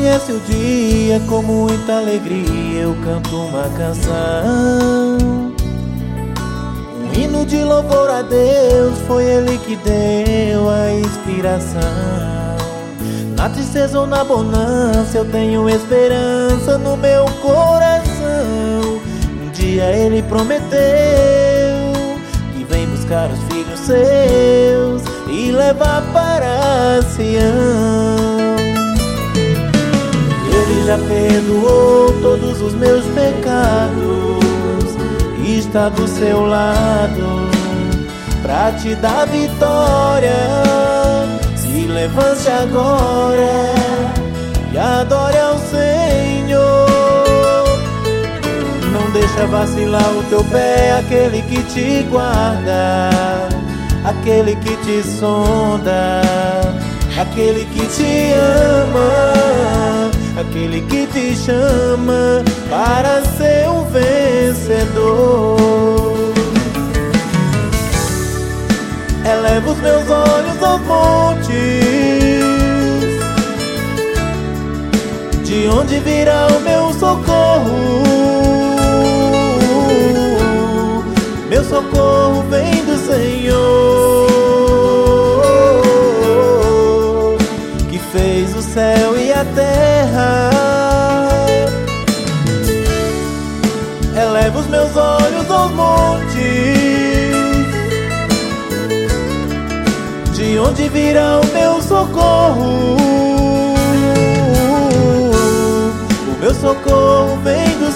amanhece o dia, com muita alegria eu canto uma canção. Um hino de louvor a Deus, foi Ele que deu a inspiração. Na tristeza ou na bonança eu tenho esperança no meu coração. Um dia Ele prometeu que vem buscar os filhos seus e levar para Sião. Ele já perdoou todos os meus pecados e está do seu lado pra te dar vitória. Se levante agora e adore ao Senhor. Não deixa vacilar o teu pé, aquele que te guarda, aquele que te sonda, aquele que te ama, aquele que te chama para ser um vencedor. Eleva os meus olhos aos montes, de onde virá o meu socorro? Meu socorro vem do Senhor, que fez o céu e a terra. Eleva os meus olhos aos montes, de onde virá o meu socorro? O meu socorro vem do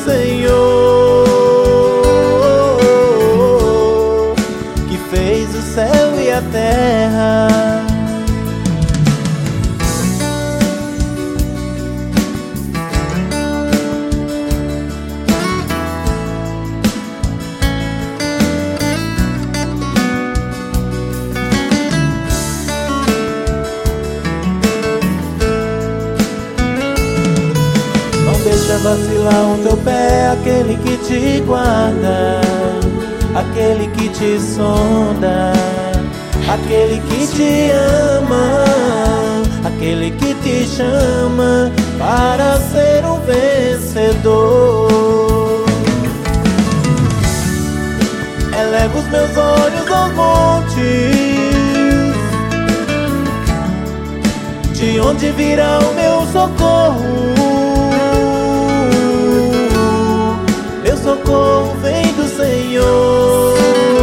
Senhor, que fez o céu e a terra. Deixa vacilar o teu pé, aquele que te guarda, aquele que te sonda, aquele que te ama, aquele que te chama para ser um vencedor. Eleva os meus olhos aos montes, de onde virá o meu socorro? Meu socorro vem do Senhor,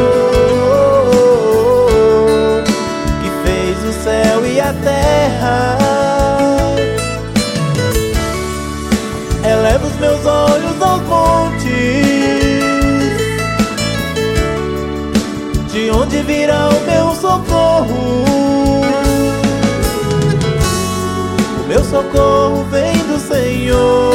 que fez o céu e a terra. Eleva os meus olhos aos montes, de onde virá o meu socorro? O meu socorro vem do Senhor,